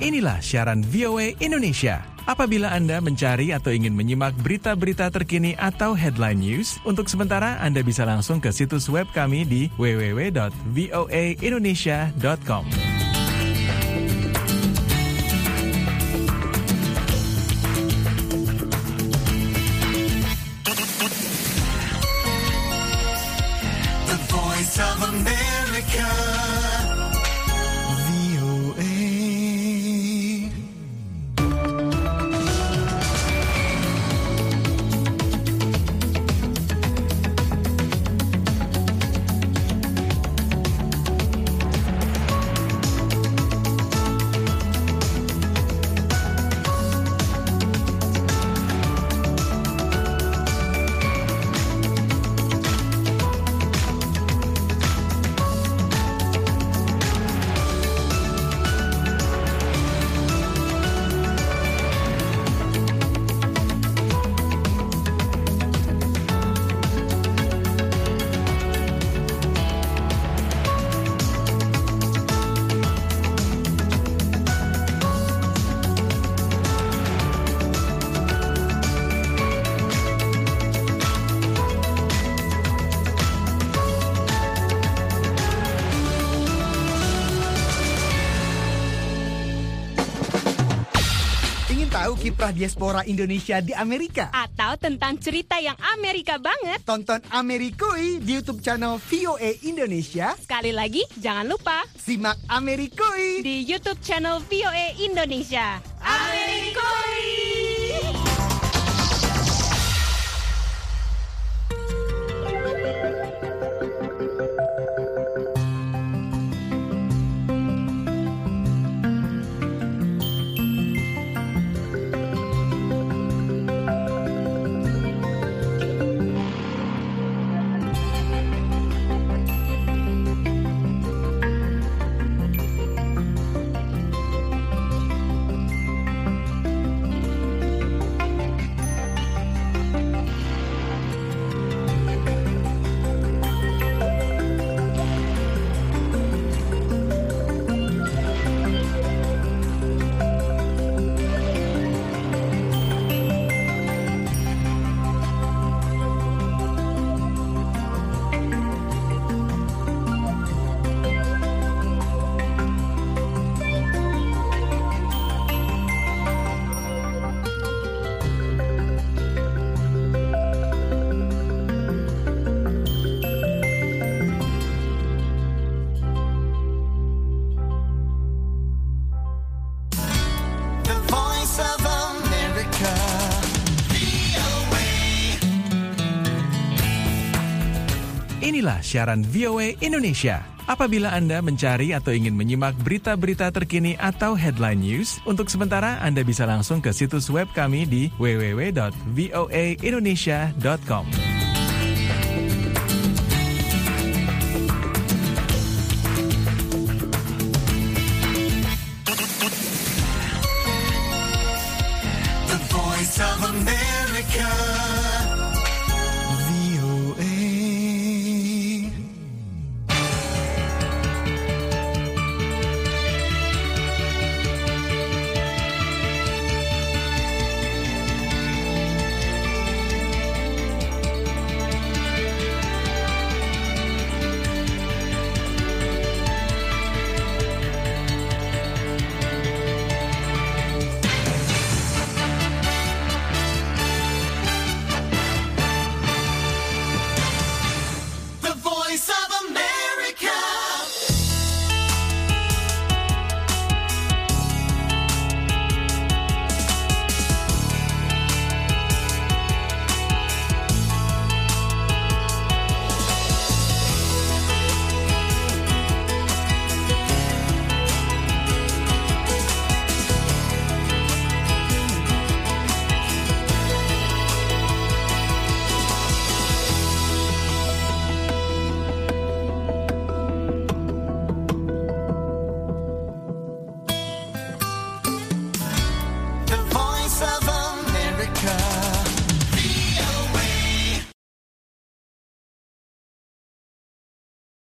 Inilah siaran VOA Indonesia. Apabila Anda mencari atau ingin menyimak berita-berita terkini atau headline news, untuk sementara Anda bisa langsung ke situs web kami di www.voaindonesia.com. The Voice of America. Tahu kiprah diaspora Indonesia di Amerika? Atau tentang cerita yang Amerika banget? Tonton Amerikoi di YouTube channel VOA Indonesia. Sekali lagi, jangan lupa simak Amerikoi di YouTube channel VOA Indonesia. Amerikoi! Inilah siaran VOA Indonesia. Apabila Anda mencari atau ingin menyimak berita-berita terkini atau headline news, untuk sementara Anda bisa langsung ke situs web kami di www.voaindonesia.com.